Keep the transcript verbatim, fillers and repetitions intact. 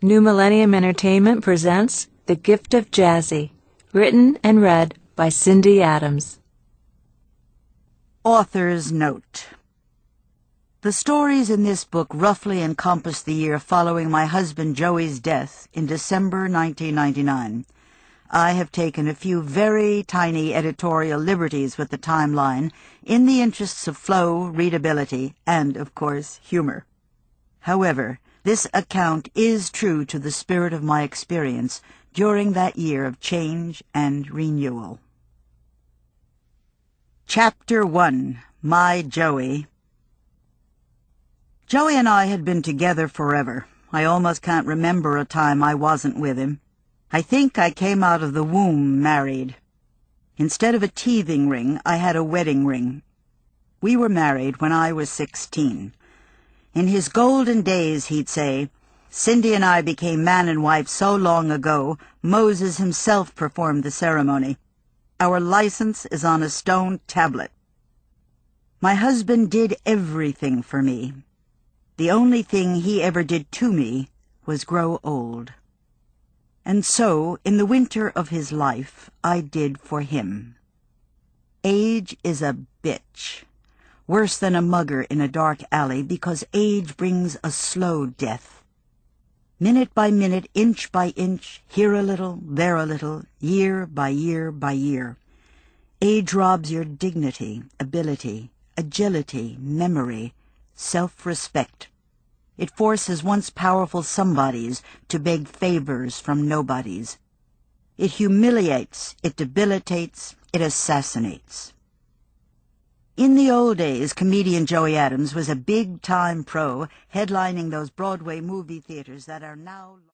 New Millennium Entertainment presents The Gift of Jazzy, written and read by Cindy Adams. Author's Note. The stories in this book roughly encompass the year following my husband Joey's death in December nineteen ninety-nine. I have taken a few very tiny editorial liberties with the timeline in the interests of flow, readability, and, of course, humor. However, this account is true to the spirit of my experience during that year of change and renewal. Chapter one. My Joey. Joey and I had been together forever. I almost can't remember a time I wasn't with him. I think I came out of the womb married. Instead of a teething ring, I had a wedding ring. We were married when I was sixteen. In his golden days, he'd say, Cindy and I became man and wife so long ago, Moses himself performed the ceremony. Our license is on a stone tablet. My husband did everything for me. The only thing he ever did to me was grow old. And so, in the winter of his life, I did for him. Age is a bitch. Worse than a mugger in a dark alley, because age brings a slow death. Minute by minute, inch by inch, here a little, there a little, year by year by year. Age robs your dignity, ability, agility, memory, self-respect. It forces once powerful somebodies to beg favors from nobodies. It humiliates, it debilitates, it assassinates. In the old days, comedian Joey Adams was a big-time pro, headlining those Broadway movie theaters that are now...